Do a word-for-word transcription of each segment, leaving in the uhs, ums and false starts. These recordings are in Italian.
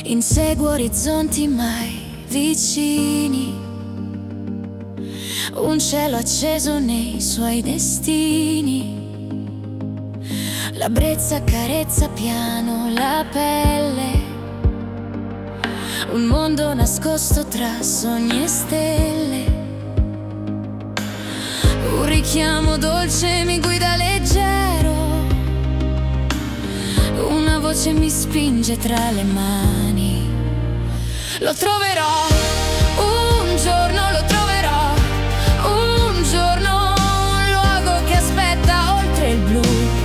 Inseguo orizzonti mai vicini, un cielo acceso nei suoi destini. La brezza accarezza piano la pelle, un mondo nascosto tra sogni e stelle. Un richiamo dolce mi guida leggero, una voce mi spinge tra le mani. Lo troverò, un giorno lo troverò, un giorno un luogo che aspetta oltre il blu.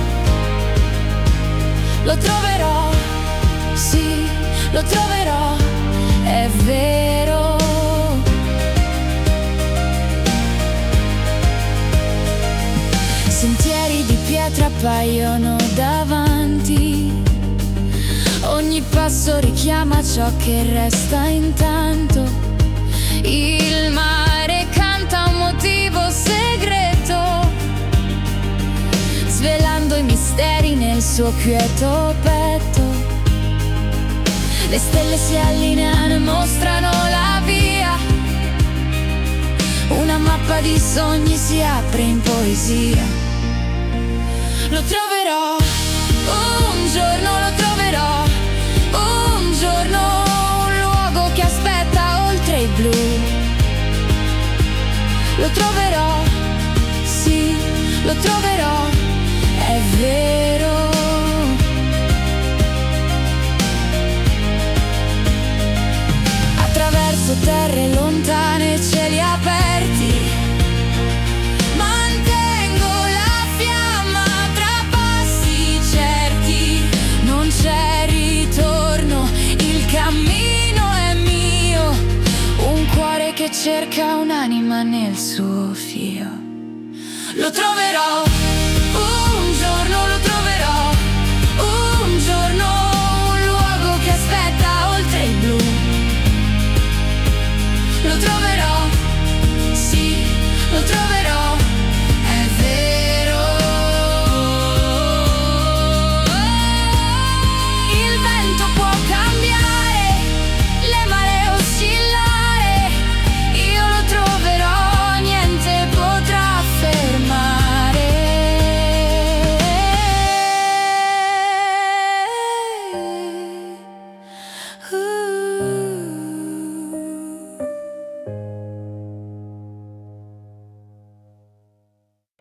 Lo troverò, sì, lo troverò, è vero. Sentieri di pietra appaiono davanti, ogni passo richiama ciò che resta intanto. Il mare canta un motivo segreto, svelando i misteri nel suo quieto petto. Le stelle si allineano e mostrano la via, una mappa di sogni si apre in poesia. Lo troverò, un giorno lo troverò, un giorno un luogo che aspetta oltre il blu. Lo troverò, sì, lo troverò, è vero. Attraverso terre lontane, cieli aperti, mantengo la fiamma tra passi certi. Non c'è ritorno, il cammino è mio, un cuore che cerca un'anima nel suo fio. Lo troverò.